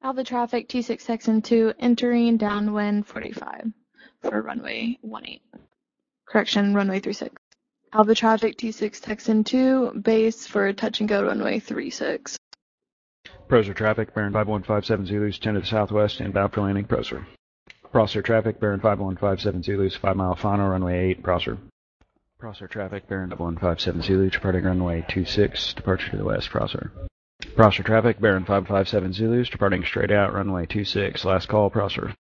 Alpha traffic T6 Texan 2 entering downwind 45 for runway 18. Correction, runway 36. Alpha traffic T6 Texan 2 base for touch and go runway 36. Prosser traffic, bearing 5157 Zulus, 10 to the southwest, inbound for landing, Prosser. Prosser traffic, bearing 5157 Zulus, 5 mile final, runway 8, Prosser. Prosser traffic, bearing 5157 Zulu, departing runway 26, departure to the west, Prosser. Prosser traffic, bearing 557 Zulus, departing straight out, runway 26, last call, Prosser.